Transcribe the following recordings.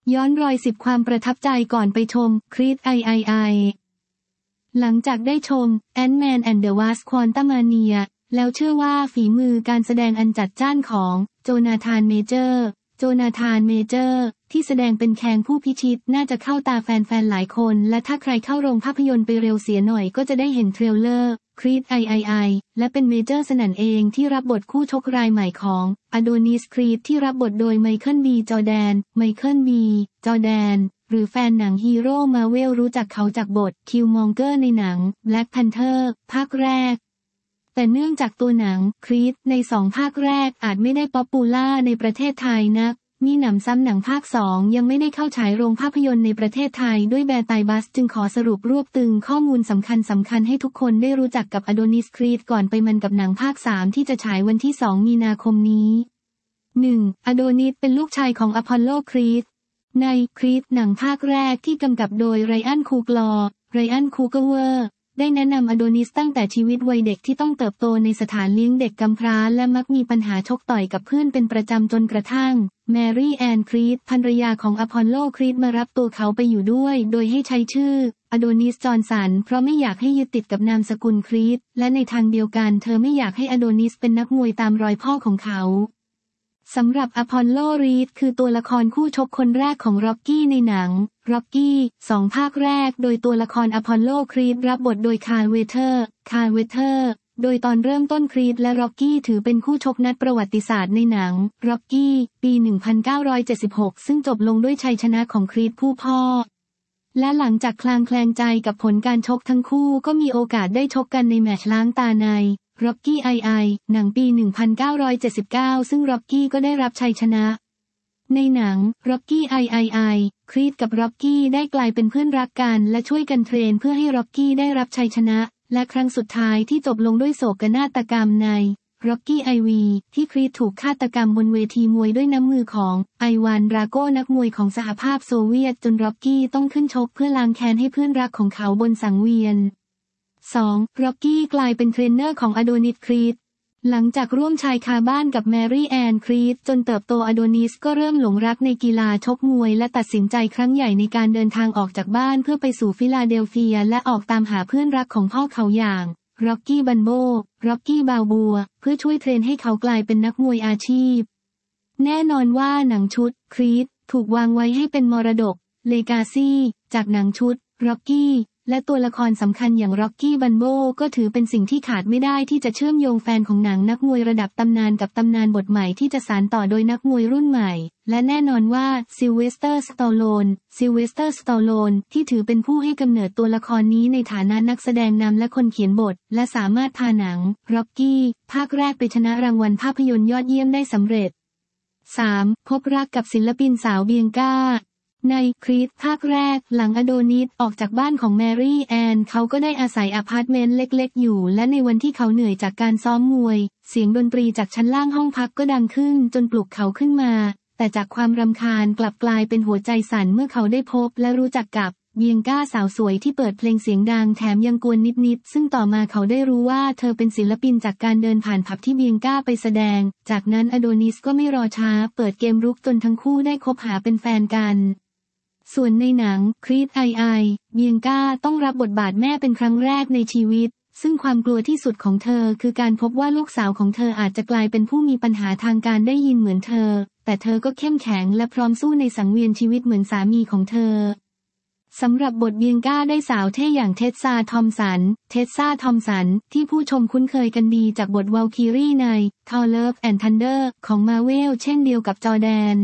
ย้อนรอย10ความประทับใจก่อนไปชมครีดไอหลังจากได้ชม Ant-Man and the Wasp: Quantumania แล้วเชื่อว่าฝีมือการแสดงอันจัดจ้านของโจนาธานเมเจอร์ที่แสดงเป็นแคงผู้พิชิตน่าจะเข้าตาแฟนๆหลายคนและถ้าใครเข้าโรงภาพยนตร์ไปเร็วเสียหน่อยก็จะได้เห็นเทรลเลอร์ครีดไอและเป็นเมเจอร์สนั่นเองที่รับบทคู่ชกรายใหม่ของอโดนิสครีดที่รับบทโดยไมเคิลบีจอร์แดนหรือแฟนหนังฮีโร่มาเวลรู้จักเขาจากบทคิลมองเกอร์ในหนัง Black Panther ภาคแรกแต่เนื่องจากตัวหนังครีดใน2ภาคแรกอาจไม่ได้ป๊อปปูล่าในประเทศไทยนักมีหนำซ้ำหนังภาค2ยังไม่ได้เข้าฉายโรงภาพยนตร์ในประเทศไทยด้วยแบร์ไตบัสจึงขอสรุปรวบตึงข้อมูลสำคัญให้ทุกคนได้รู้จักกับอโดนิสครีดก่อนไปมันกับหนังภาค3ที่จะฉายวันที่2มีนาคมนี้ 1. อโดนิสเป็นลูกชายของอพอลโลครีดในครีดหนังภาคแรกที่กำกับโดยไรอันคูเกอร์ได้แนะนำอโดนิสตั้งแต่ชีวิตวัยเด็กที่ต้องเติบโตในสถานเลี้ยงเด็กกำพร้าและมักมีปัญหาชกต่อยกับเพื่อนเป็นประจำจนกระทั่งแมรี่แอนครีดภรรยาของอพอลโลครีดมารับตัวเขาไปอยู่ด้วยโดยให้ใช้ชื่ออโดนิสจอห์นสันเพราะไม่อยากให้ยึดติดกับนามสกุลครีดและในทางเดียวกันเธอไม่อยากให้อโดนิสเป็นนักมวยตามรอยพ่อของเขาสำหรับอพอลโลรีดคือตัวละครคู่ชกคนแรกของร็อกกี้ในหนังร็อกกี้2ภาคแรกโดยตัวละครอพอลโลครีดรับบทโดยคาร์เวเทอร์โดยตอนเริ่มต้นครีดและร็อกกี้ถือเป็นคู่ชกนัดประวัติศาสตร์ในหนังร็อกกี้ปี 1976 ซึ่งจบลงด้วยชัยชนะของครีดผู้พ่อและหลังจากคลางแคลงใจกับผลการชกทั้งคู่ก็มีโอกาสได้ชกกันในแมตช์ล้างตาในร็อกกี้หนังปี 1979 ซึ่งร็อกกี้ก็ได้รับชัยชนะในหนังร็อกกี้ครีดกับร็อกกี้ได้กลายเป็นเพื่อนรักกันและช่วยกันเทรนเพื่อให้ร็อกกี้ได้รับชัยชนะและครั้งสุดท้ายที่จบลงด้วยโศกนาฏกรรมในร็อกกี้ที่ครีดถูกฆาตกรรมบนเวทีมวยด้วยน้ำมือของไอวานดราโก้นักมวยของสหภาพโซเวียตจนร็อกกี้ต้องขึ้นชกเพื่อล้างแค้นให้เพื่อนรักของเขาบนสังเวียน2. ร็อกกี้กลายเป็นเทรนเนอร์ของอโดนิสครีดหลังจากร่วมชายคาบ้านกับแมรี่แอนครีดจนเติบโตอโดนิสก็เริ่มหลงรักในกีฬาชกมวยและตัดสินใจครั้งใหญ่ในการเดินทางออกจากบ้านเพื่อไปสู่ฟิลาเดลเฟียและออกตามหาเพื่อนรักของพ่อเขาอย่างร็อกกี้บัลบัวเพื่อช่วยเทรนให้เขากลายเป็นนักมวยอาชีพแน่นอนว่าหนังชุดครีดถูกวางไว้ให้เป็นมรดกเลกาซี่จากหนังชุดร็อกกี้และตัวละครสำคัญอย่างร็อกกี้บัลโบก็ถือเป็นสิ่งที่ขาดไม่ได้ที่จะเชื่อมโยงแฟนของหนังนักมวยระดับตำนานกับตำนานบทใหม่ที่จะสานต่อโดยนักมวยรุ่นใหม่และแน่นอนว่าซิลเวสเตอร์สตอลโลนที่ถือเป็นผู้ให้กำเนิดตัวละครนี้ในฐานะนักแสดงนำและคนเขียนบทและสามารถพาหนังร็อกกี้ภาคแรกไปชนะรางวัลภาพยนตร์ยอดเยี่ยมได้สำเร็จ 3. พบรักกับศิลปินสาวเบียงก้าในครีดภาคแรกหลังอโดนิสออกจากบ้านของแมรี่แอนเขาก็ได้อาศัยอพาร์ตเมนต์เล็กๆอยู่และในวันที่เขาเหนื่อยจากการซ้อมมวยเสียงดนตรีจากชั้นล่างห้องพักก็ดังขึ้นจนปลุกเขาขึ้นมาแต่จากความรำคาญกลับกลายเป็นหัวใจสั่นเมื่อเขาได้พบและรู้จักกับเบียงก้าสาวสวยที่เปิดเพลงเสียงดังแถมยังกวนนิดๆซึ่งต่อมาเขาได้รู้ว่าเธอเป็นศิลปินจากการเดินผ่านผับที่เบียงก้าไปแสดงจากนั้นอโดนิสก็ไม่รอช้าเปิดเกมรุกจนทั้งคู่ได้คบหาเป็นแฟนกันส่วนในหนังครีดเบียงก้าต้องรับบทบาทแม่เป็นครั้งแรกในชีวิตซึ่งความกลัวที่สุดของเธอคือการพบว่าลูกสาวของเธออาจจะกลายเป็นผู้มีปัญหาทางการได้ยินเหมือนเธอแต่เธอก็เข้มแข็งและพร้อมสู้ในสังเวียนชีวิตเหมือนสามีของเธอสำหรับบทเบียงก้าได้สาวเท่อย่างเทสซาทอมสันที่ผู้ชมคุ้นเคยกันดีจากบทวาลคิรีใน Thor Love and Thunder ของมาเวลเช่นเดียวกับจอร์แดน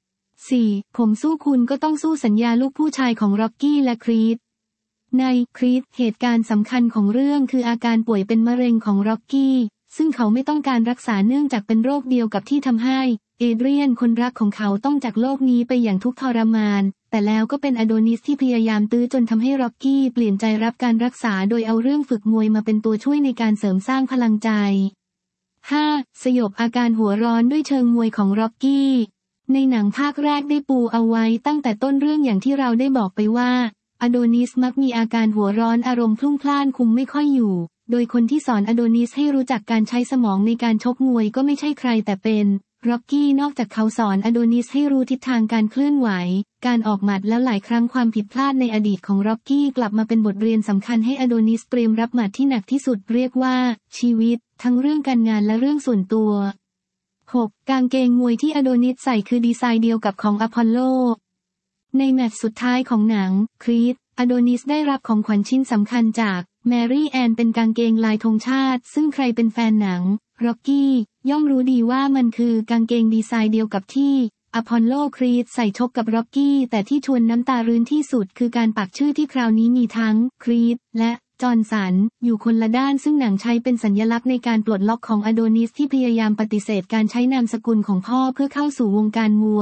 4. ผมสู้คุณก็ต้องสู้สัญญาลูกผู้ชายของร็อกกี้และครีดในครีดเหตุการณ์สำคัญของเรื่องคืออาการป่วยเป็นมะเร็งของร็อกกี้ซึ่งเขาไม่ต้องการรักษาเนื่องจากเป็นโรคเดียวกับที่ทำให้เอเดรียนคนรักของเขาต้องจากโลกนี้ไปอย่างทุกข์ทรมานแต่แล้วก็เป็นอโดนิสที่พยายามตื้อจนทำให้ร็อกกี้เปลี่ยนใจรับการรักษาโดยเอาเรื่องฝึกมวยมาเป็นตัวช่วยในการเสริมสร้างพลังใจ 5. สยบอาการหัวร้อนด้วยเชิงมวยของร็อกกี้ในหนังภาคแรกได้ปูเอาไว้ตั้งแต่ต้นเรื่องอย่างที่เราได้บอกไปว่าอโดนิสมักมีอาการหัวร้อนอารมณ์พลุ่งพล่านคุมไม่ค่อยอยู่โดยคนที่สอนอโดนิสให้รู้จักการใช้สมองในการชกมวยก็ไม่ใช่ใครแต่เป็นร็อกกี้นอกจากเขาสอนอโดนิสให้รู้ทิศทางการเคลื่อนไหวการออกหมัดแล้วหลายครั้งความผิดพลาดในอดีตของร็อกกี้กลับมาเป็นบทเรียนสำคัญให้อโดนิสเตรียมรับหมัดที่หนักที่สุดเรียกว่าชีวิตทั้งเรื่องการงานและเรื่องส่วนตัว 6. กางเกงมวยที่อโดนิสใส่คือดีไซน์เดียวกับของอพอลโลในแมตช์สุดท้ายของหนังครีดอโดนิสได้รับของขวัญชิ้นสำคัญจากแมรี่แอนเป็นกางเกงลายธงชาติซึ่งใครเป็นแฟนหนังร็อกกี้ย่อมรู้ดีว่ามันคือกางเกงดีไซน์เดียวกับที่อพอลโลครีดใส่ชกกับร็อกกี้แต่ที่ชวนน้ำตารื้นที่สุดคือการปักชื่อที่คราวนี้มีทั้งครีดและจอห์นสันอยู่คนละด้านซึ่งหนังใช้เป็นสัญลักษณ์ในการปลดล็อกของอโดนิสที่พยายามปฏิเสธการใช้นามสกุลของพ่อเพื่อเข้าสู่วงการมวย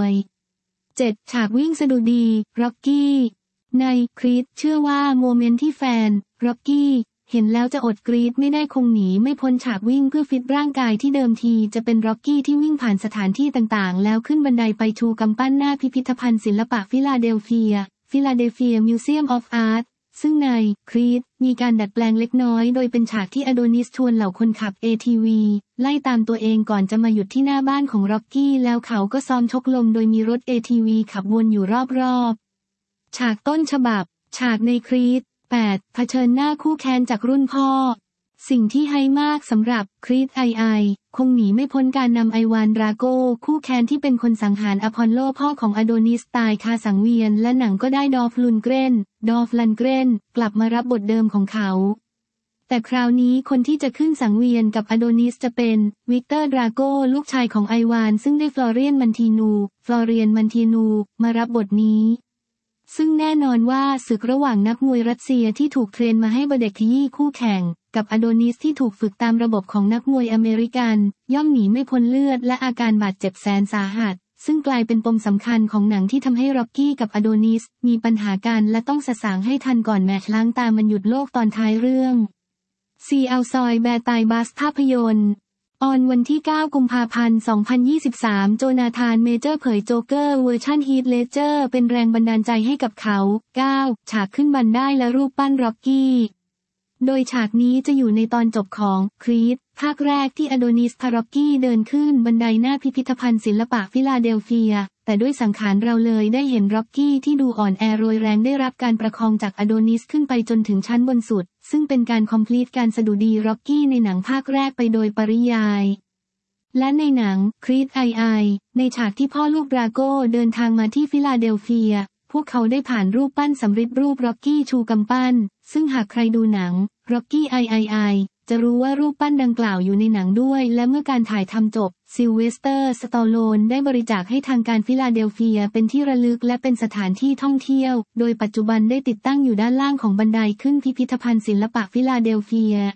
7. ฉากวิ่งสะดุดีร็อกกี้ในครีดเชื่อว่าโมเมนต์ที่แฟนร็อกกี้เห็นแล้วจะอดกรีดไม่ได้คงหนีไม่พ้นฉากวิ่งเพื่อฟิตร่างกายที่เดิมทีจะเป็นร็อกกี้ที่วิ่งผ่านสถานที่ต่างๆแล้วขึ้นบันไดไปชูกำปั้นหน้าพิพิธภัณฑ์ศิลปะฟิลาเดลเฟียมิวเซียมออฟอาร์ตซึ่งในครีดมีการดัดแปลงเล็กน้อยโดยเป็นฉากที่อโดนิสชวนเหล่าคนขับ ATV ไล่ตามตัวเองก่อนจะมาหยุดที่หน้าบ้านของร็อกกี้แล้วเขาก็ซ้อมชกลมโดยมีรถ ATV ขับวนอยู่รอบๆฉากต้นฉบับฉากในครีด8. เผชิญหน้าคู่แค้นจากรุ่นพ่อสิ่งที่ไฮมากสำหรับครีดคงหนีไม่พ้นการนำไอวานดราโกคู่แค้นที่เป็นคนสังหารอพอลโลพ่อของอโดนิสตายคาสังเวียนและหนังก็ได้ดอล์ฟลันเกรนกลับมารับบทเดิมของเขาแต่คราวนี้คนที่จะขึ้นสังเวียนกับอโดนิสจะเป็นวิกเตอร์ดราโกลูกชายของไอวานซึ่งได้ฟลอเรียนมันทีนูมารับบทนี้ซึ่งแน่นอนว่าศึกระหว่างนักมวยรัสเซียที่ถูกเทรนมาให้บเด็กขยี้คู่แข่งกับอโดนิสที่ถูกฝึกตามระบบของนักมวยอเมริกันย่อมหนีไม่พ้นเลือดและอาการบาดเจ็บแสนสาหัสซึ่งกลายเป็นปมสำคัญของหนังที่ทำให้ร็อกกี้กับอโดนิสมีปัญหากันและต้องสะสางให้ทันก่อนแมตช์ล้างตามันหยุดโลกตอนท้ายเรื่องซีอัลซอยแบร์ไตบัสภาพยนตร์ออนวันที่ 9 กุมภาพันธ์ 2023 โจนาธานเมเจอร์เผยโจ๊กเกอร์เวอร์ชันฮีทเลดเจอร์เป็นแรงบันดาลใจให้กับเขา 9 ฉากขึ้นบันไดและรูปปั้นร็อกกี้โดยฉากนี้จะอยู่ในตอนจบของครีดภาคแรกที่อโดนิสพาร็อกกี้เดินขึ้นบันไดหน้าพิพิธภัณฑ์ศิลปะฟิลาเดลเฟียแต่ด้วยสังขารเราเลยได้เห็นร็อกกี้ที่ดูอ่อนแอโรยแรงได้รับการประคองจากอโดนิสขึ้นไปจนถึงชั้นบนสุดซึ่งเป็นการคอมพลีทการสดุดีร็อกกี้ในหนังภาคแรกไปโดยปริยายและในหนังครีดในฉากที่พ่อลูกดราโก้เดินทางมาที่ฟิลาเดลเฟียพวกเขาได้ผ่านรูปปั้นสำริดรูปร็อกกี้ชูกำปั้นซึ่งหากใครดูหนังร็อกกี้จะรู้ว่ารูปปั้นดังกล่าวอยู่ในหนังด้วยและเมื่อการถ่ายทำจบซิลเวสเตอร์สตอลโลนได้บริจาคให้ทางการฟิลาเดลเฟียเป็นที่ระลึกและเป็นสถานที่ท่องเที่ยวโดยปัจจุบันได้ติดตั้งอยู่ด้านล่างของบันไดขึ้นพิพิธภัณฑ์ศิลปะฟิลาเดลเฟีย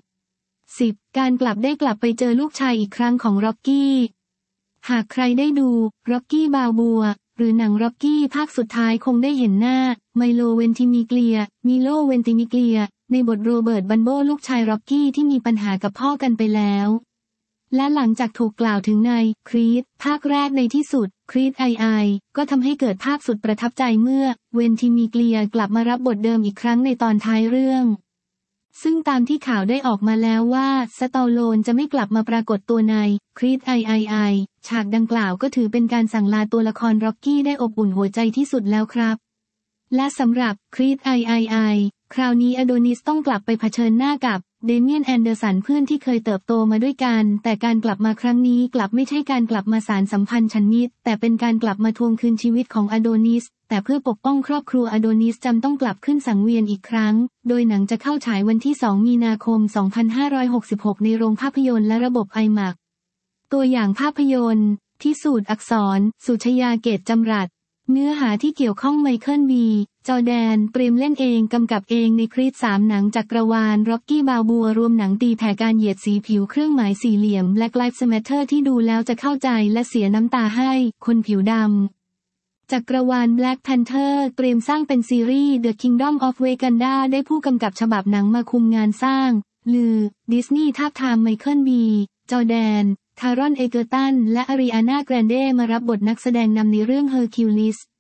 10. การกลับไปเจอลูกชายอีกครั้งของร็อกกี้หากใครได้ดูร็อกกี้บาบัวหรือหนังร็อกกี้ภาคสุดท้ายคงได้เห็นหน้ามิโลเวนติมิเกลียในบทโรเบิร์ตบันโบลูกชายร็อกกี้ที่มีปัญหากับพ่อกันไปแล้วและหลังจากถูกกล่าวถึงในครีดภาคแรกในที่สุดครีดก็ทำให้เกิดภาพสุดประทับใจเมื่อเวนติมิเกลียกลับมารับบทเดิมอีกครั้งในตอนท้ายเรื่องซึ่งตามที่ข่าวได้ออกมาแล้วว่าสตอลโลนจะไม่กลับมาปรากฏตัวในครีดฉากดังกล่าวก็ถือเป็นการสั่งลาตัวละครร็อกกี้ได้อบอุ่นหัวใจที่สุดแล้วครับและสำหรับครีดคราวนี้อโดนิสต้องกลับไปเผชิญหน้ากับเดเมียนแอนเดอร์สันเพื่อนที่เคยเติบโตมาด้วยกันแต่การกลับมาครั้งนี้กลับไม่ใช่การกลับมาสานสัมพันธ์ฉันมิตรแต่เป็นการกลับมาทวงคืนชีวิตของอโดนิสแต่เพื่อปกป้องครอบครัวอโดนิสจำต้องกลับขึ้นสังเวียนอีกครั้งโดยหนังจะเข้าฉายวันที่ 2 มีนาคม 2566 ในโรงภาพยนตร์และระบบ IMAX ตัวอย่างภาพยนตร์พิสูจน์อักษรสุชยาเกตจำรัดเนื้อหาที่เกี่ยวข้องไมเคิล บีจอร์แดนเปรมเล่นเองกำกับเองในครีด3หนังจักรวาลร็อกกี้บาบัวรวมหนังตีแผ่การเหยียดสีผิวเครื่องหมายสี่เหลี่ยม Black Lives Matter ที่ดูแล้วจะเข้าใจและเสียน้ำตาให้คนผิวดำจักรวาล Black Panther เตรียมสร้างเป็นซีรีส์ The Kingdom of Wakanda ได้ผู้กำกับฉบับหนังมาคุมงานสร้างดิสนีย์ทาบทามไมเคิล บีจอร์แดนทารอน เอเกอร์ตันและอารีอานา แกรนเดมารับบทนักแสดงนำในเรื่อง Hercules